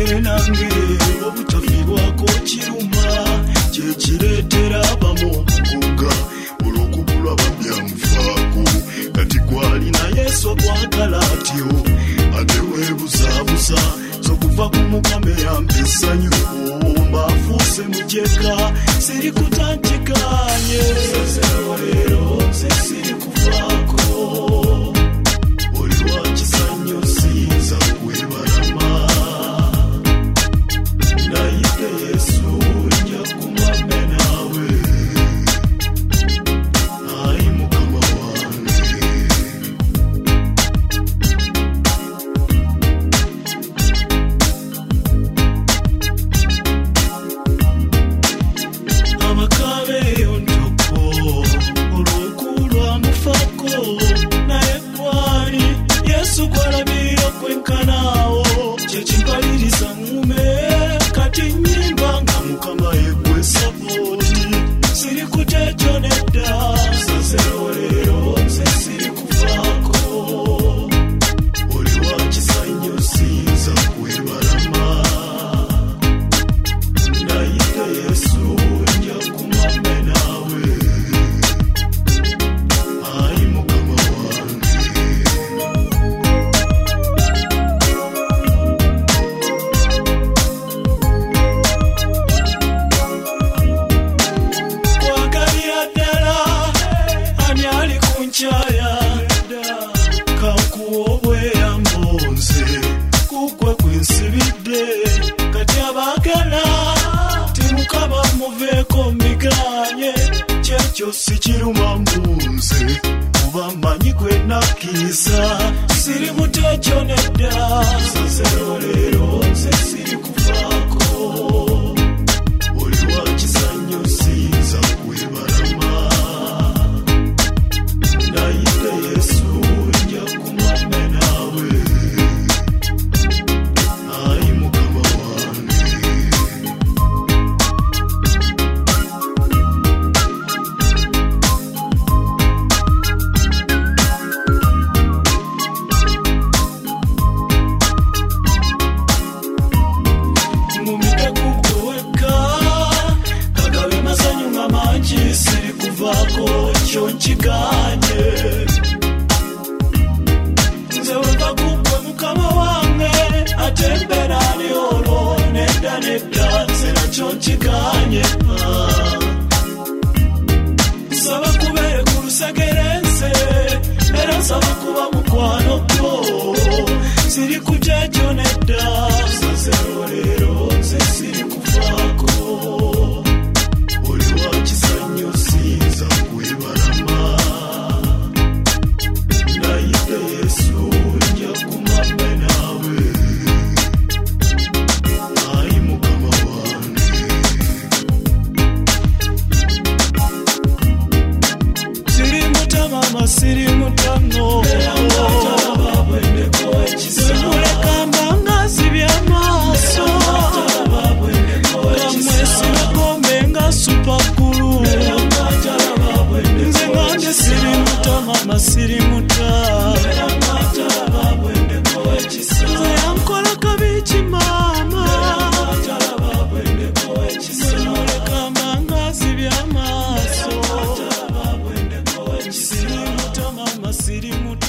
nange obutafiirwako kiruma kyekireetera abamu okukuga olw'okubulwa babyamufaako kati gwalina Yesu gwagala atyo ate weebuzaabuza z'okuva ku Mukama eyampa essanyu mbaafuuse mujeka siri kutantikanye sasero leero nze siri kufaako oli wa kisanyo siyinza kwebalama nayite Yesu nja kumame naawe ayi Mukama wange amakabe yontoko olw'okulwa mufako naye gwali Yesu gwalabira kwenkanaawo kyekimpaliriza ngume kati nnyimba nga Mukama yegwe sapooti siri kuteekyo nedda sasero leero nze siri kufaako oli wa kisanyo siyinza kwebalama nayite Yesu nja kumame naawe ayi Mukama wange kwagalira ddala ani ali ku nkyaya kankuwa obweyambo nze kugwe kwensibidde kati abaagala ti Mukama muveeko miganye kyekyo sikiruma nze kuba mmanyi gwe nakkiriza siri muteekyo nedda sasero leero nze siri kufaako oli wa kisanyo siyinza kwebalama nayite Yesu nja kumame naawe ayi Mukama wange ngumide kugoweka kagabe masanyu nga mangi siri kuvaako kyo nkiganye nze weva kugwe Mukama wange ate mbeera ali olwo nedda nze nakyo nkiganye nsaba kubeere ku lusegere nze era nsaba kuba mukwano gwo siri kuteekyo nedda sasero leero nze siri kufaako oli wa kisanyo siyinza kwebalama nayite Yesu nja kumame naawe ayi Mukama wange siri mutamama siri mutano semulekamba nga sibya maaso kamwesibagombe nga supakulu nze nganje siri mutamama siri muta nze yankola kabi kimaama semulekamba nga sibya maaso siri mutamama siri muta